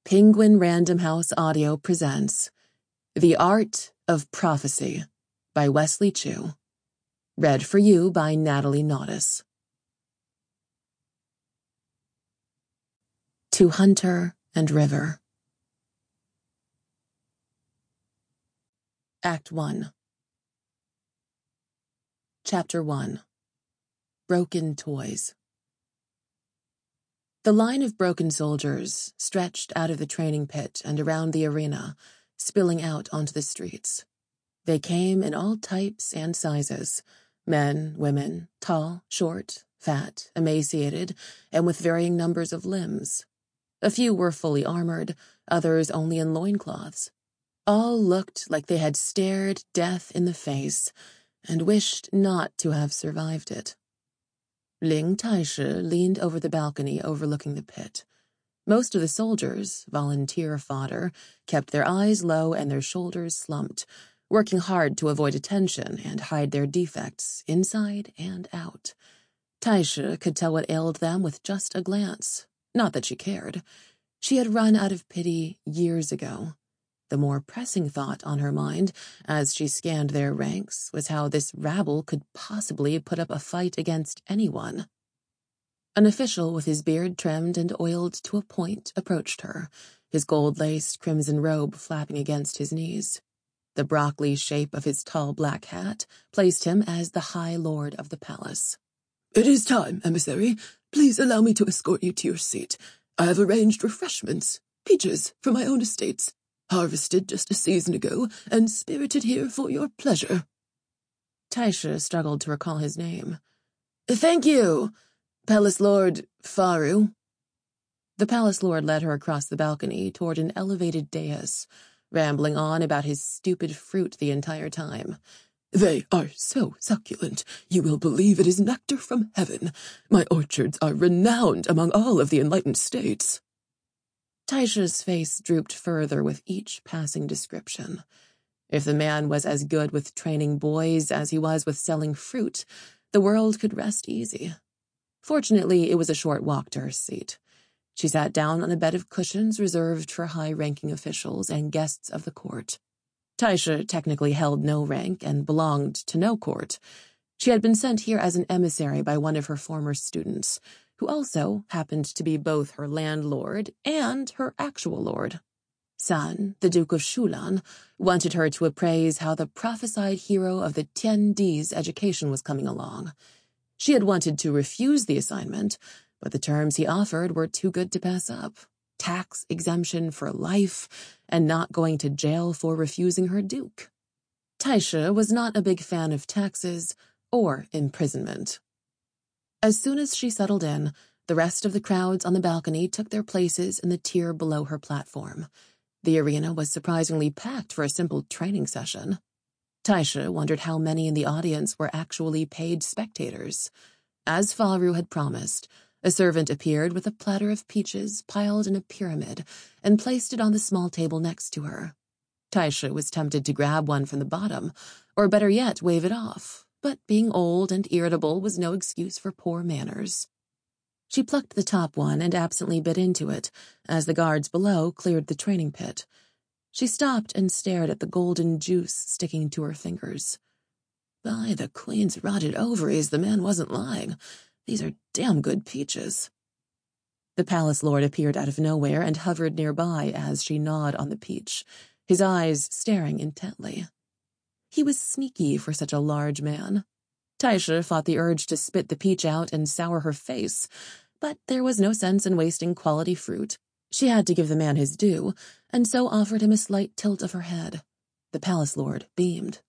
Penguin Random House Audio presents The Art of Prophecy by Wesley Chu. Read for you by Natalie Naudus. To Hunter and River. Act 1. Chapter 1. Broken Toys. The line of broken soldiers stretched out of the training pit and around the arena, spilling out onto the streets. They came in all types and sizes, men, women, tall, short, fat, emaciated, and with varying numbers of limbs. A few were fully armored, others only in loincloths. All looked like they had stared death in the face and wished not to have survived it. Ling Taishi leaned over the balcony overlooking the pit. Most of the soldiers, volunteer fodder, kept their eyes low and their shoulders slumped, working hard to avoid attention and hide their defects inside and out. Taishi could tell what ailed them with just a glance. Not that she cared. She had run out of pity years ago. The more pressing thought on her mind, as she scanned their ranks, was how this rabble could possibly put up a fight against anyone. An official with his beard trimmed and oiled to a point approached her, his gold-laced crimson robe flapping against his knees. The broccoli shape of his tall black hat placed him as the High Lord of the palace. "It is time, emissary. Please allow me to escort you to your seat. I have arranged refreshments, peaches from my own estates, harvested just a season ago and spirited here for your pleasure." Taishi struggled to recall his name. "Thank you, Palace Lord Faru." The Palace Lord led her across the balcony toward an elevated dais, rambling on about his stupid fruit the entire time. "They are so succulent, you will believe it is nectar from heaven. My orchards are renowned among all of the enlightened states." Taisha's face drooped further with each passing description. If the man was as good with training boys as he was with selling fruit, the world could rest easy. Fortunately, it was a short walk to her seat. She sat down on a bed of cushions reserved for high-ranking officials and guests of the court. Taisha technically held no rank and belonged to no court. She had been sent here as an emissary by one of her former students, who also happened to be both her landlord and her actual lord. San, the Duke of Shulan, wanted her to appraise how the prophesied hero of the Tiandi's education was coming along. She had wanted to refuse the assignment, but the terms he offered were too good to pass up. Tax exemption for life, and not going to jail for refusing her duke. Taisha was not a big fan of taxes or imprisonment. As soon as she settled in, the rest of the crowds on the balcony took their places in the tier below her platform. The arena was surprisingly packed for a simple training session. Taisha wondered how many in the audience were actually paid spectators. As Faru had promised, a servant appeared with a platter of peaches piled in a pyramid and placed it on the small table next to her. Taisha was tempted to grab one from the bottom, or better yet, wave it off. But being old and irritable was no excuse for poor manners. She plucked the top one and absently bit into it as the guards below cleared the training pit. She stopped and stared at the golden juice sticking to her fingers. By the queen's rotted ovaries, the man wasn't lying. These are damn good peaches. The palace lord appeared out of nowhere and hovered nearby as she gnawed on the peach, his eyes staring intently. He was sneaky for such a large man. Taisha fought the urge to spit the peach out and sour her face, but there was no sense in wasting quality fruit. She had to give the man his due, and so offered him a slight tilt of her head. The palace lord beamed.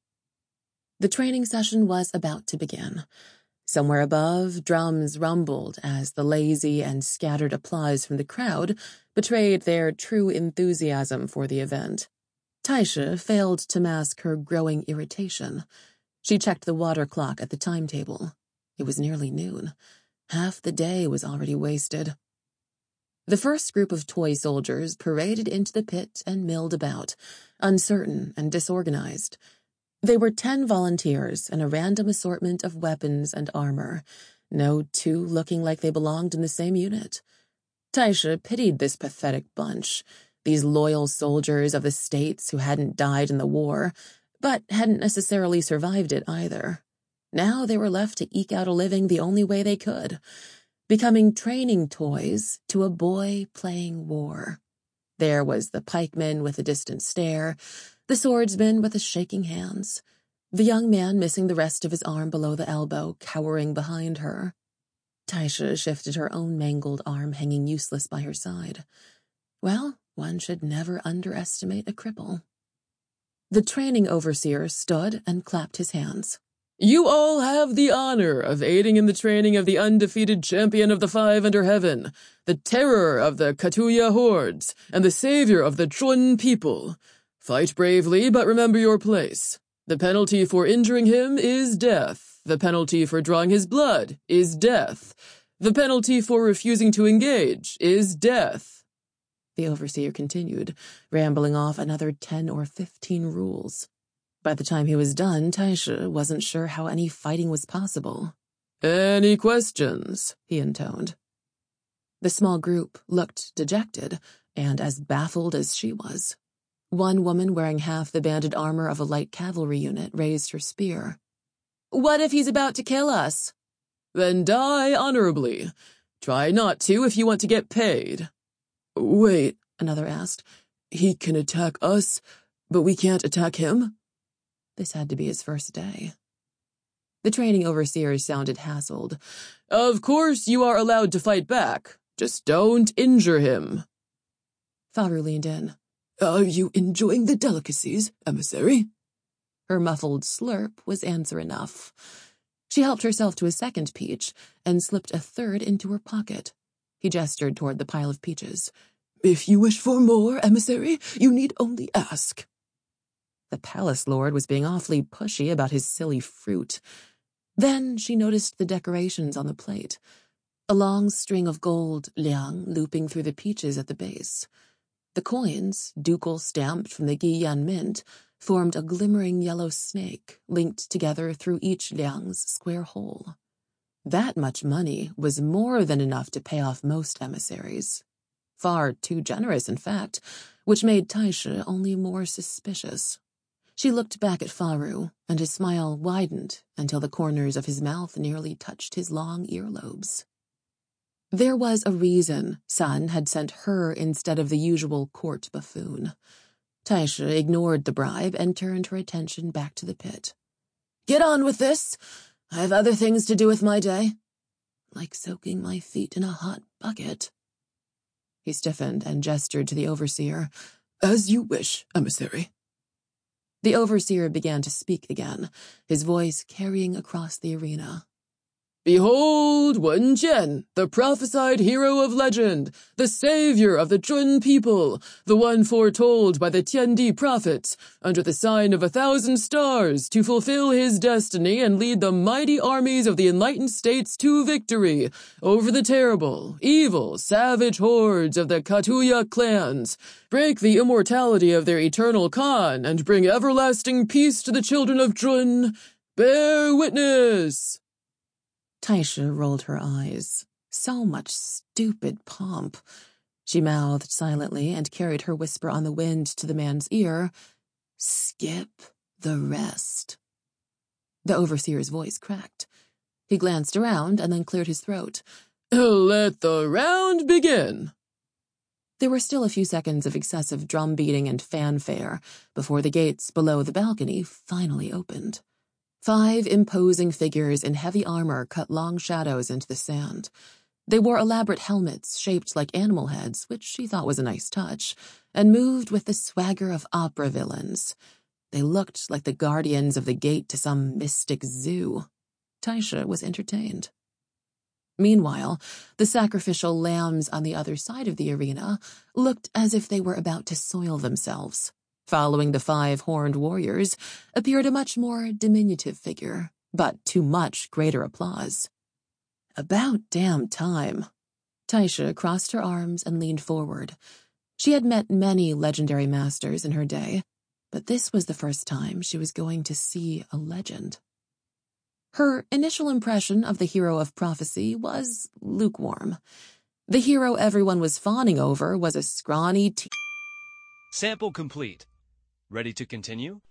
The training session was about to begin. Somewhere above, drums rumbled as the lazy and scattered applause from the crowd betrayed their true enthusiasm for the event. Taisha failed to mask her growing irritation. She checked the water clock at the timetable. It was nearly noon. Half the day was already wasted. The first group of toy soldiers paraded into the pit and milled about, uncertain and disorganized. They were 10 volunteers and a random assortment of weapons and armor, no two looking like they belonged in the same unit. Taisha pitied this pathetic bunch. these loyal soldiers of the states who hadn't died in the war, but hadn't necessarily survived it either. Now they were left to eke out a living the only way they could, becoming training toys to a boy playing war. There was the pikeman with a distant stare, the swordsman with the shaking hands, the young man missing the rest of his arm below the elbow, cowering behind her. Taisha shifted her own mangled arm hanging useless by her side. Well, one should never underestimate a cripple. The training overseer stood and clapped his hands. You all have the honor of aiding in the training of the undefeated champion of the Five Under Heaven, the terror of the Katuya hordes, and the savior of the Chun people. Fight bravely, but remember your place. The penalty for injuring him is death. The penalty for drawing his blood is death. The penalty for refusing to engage is death. The overseer continued, rambling off another 10 or 15 rules. By the time he was done, Taisha wasn't sure how any fighting was possible. Any questions? He intoned. The small group looked dejected and as baffled as she was. One woman wearing half the banded armor of a light cavalry unit raised her spear. What if he's about to kill us? Then die honorably. Try not to if you want to get paid. Wait, another asked. He can attack us, but we can't attack him? This had to be his first day. The training overseer sounded hassled. Of course you are allowed to fight back. Just don't injure him. Faru leaned in. Are you enjoying the delicacies, emissary? Her muffled slurp was answer enough. She helped herself to a second peach and slipped a third into her pocket. He gestured toward the pile of peaches. If you wish for more, emissary, you need only ask. The palace lord was being awfully pushy about his silly fruit. Then she noticed the decorations on the plate. A long string of gold liang looping through the peaches at the base. The coins, ducal stamped from the Guiyan Mint, formed a glimmering yellow snake linked together through each liang's square hole. That much money was more than enough to pay off most emissaries. Far too generous, in fact, which made Taisha only more suspicious. She looked back at Faru, and his smile widened until the corners of his mouth nearly touched his long earlobes. There was a reason Sun had sent her instead of the usual court buffoon. Taisha ignored the bribe and turned her attention back to the pit. Get on with this. I have other things to do with my day. Like soaking my feet in a hot bucket. He stiffened and gestured to the overseer. As you wish, emissary. The overseer began to speak again, his voice carrying across the arena. Behold Wen Jian, the prophesied hero of legend, the savior of the Chun people, the one foretold by the Tiandi prophets, under the sign of 1,000 stars, to fulfill his destiny and lead the mighty armies of the enlightened states to victory over the terrible, evil, savage hordes of the Katuya clans, break the immortality of their eternal Khan, and bring everlasting peace to the children of Chun. Bear witness! Taisha rolled her eyes. So much stupid pomp. She mouthed silently and carried her whisper on the wind to the man's ear. Skip the rest. The overseer's voice cracked. He glanced around and then cleared his throat. Let the round begin. There were still a few seconds of excessive drum beating and fanfare before the gates below the balcony finally opened. 5 imposing figures in heavy armor cut long shadows into the sand. They wore elaborate helmets shaped like animal heads, which she thought was a nice touch, and moved with the swagger of opera villains. They looked like the guardians of the gate to some mystic zoo. Taisha was entertained. Meanwhile, the sacrificial lambs on the other side of the arena looked as if they were about to soil themselves. Following the 5 horned warriors appeared a much more diminutive figure, but to much greater applause. About damn time. Taisha crossed her arms and leaned forward. She had met many legendary masters in her day, but this was the first time she was going to see a legend. Her initial impression of the hero of prophecy was lukewarm. The hero everyone was fawning over was a scrawny Sample complete. Ready to continue?